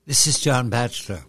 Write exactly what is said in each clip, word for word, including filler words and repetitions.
This is John Batchelor.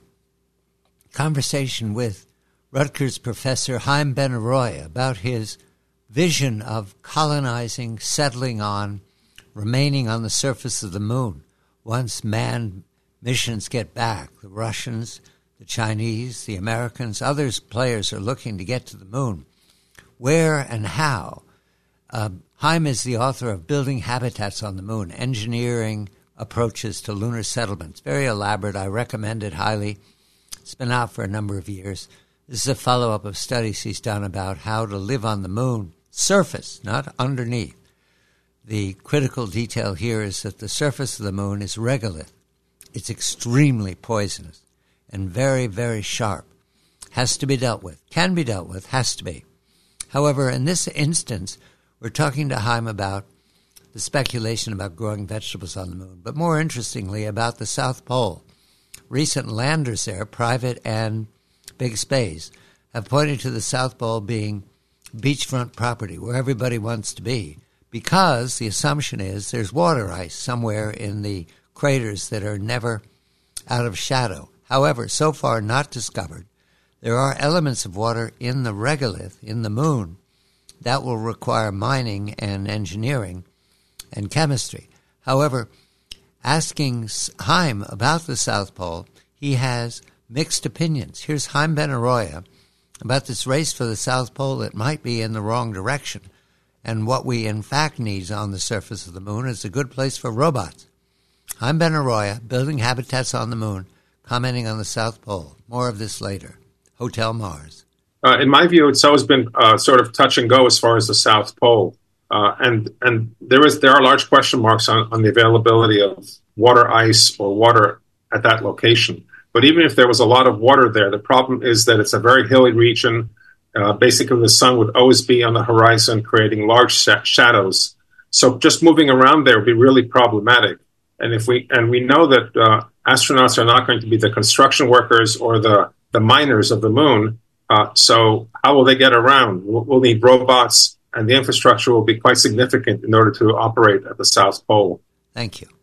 Conversation with Rutgers professor Haim Ben-Arroya about his vision of colonizing, settling on, remaining on the surface of the moon once manned missions get back. The Russians, the Chinese, the Americans, others players are looking to get to the moon. Where and how? Uh, Haim is the author of Building Habitats on the Moon, Engineering Approaches to Lunar Settlements. Very elaborate. I recommend it highly. It's been out for a number of years. This is a follow-up of studies he's done about how to live on the moon, surface, not underneath. The critical detail here is that the surface of the moon is regolith. It's extremely poisonous and very, very sharp. Has to be dealt with. Can be dealt with. Has to be. However, in this instance, we're talking to Haim about the speculation about growing vegetables on the moon, but more interestingly, about the South Pole. Recent landers there, private and big space, have pointed to the South Pole being beachfront property, where everybody wants to be, because the assumption is there's water ice somewhere in the craters that are never out of shadow. However, so far not discovered. There are elements of water in the regolith, in the moon, that will require mining and engineering and chemistry. However, asking Haim about the South Pole, he has mixed opinions. Here's Haim Ben-Arroya about this race for the South Pole that might be in the wrong direction, and what we in fact need on the surface of the moon is a good place for robots. Haim Ben-Arroya, Building Habitats on the Moon, commenting on the South Pole. More of this later. Hotel Mars. Uh, in my view, it's always been uh, sort of touch and go as far as the South Pole. Uh, and and there is there are large question marks on, on the availability of water ice or water at that location. But even if there was a lot of water there, the problem is that it's a very hilly region. Uh, basically, the sun would always be on the horizon, creating large sh- shadows. So just moving around there would be really problematic. And if we and we know that uh, astronauts are not going to be the construction workers or the, the miners of the moon. Uh, so how will they get around? We'll, we'll need robots, and the infrastructure will be quite significant in order to operate at the South Pole. Thank you.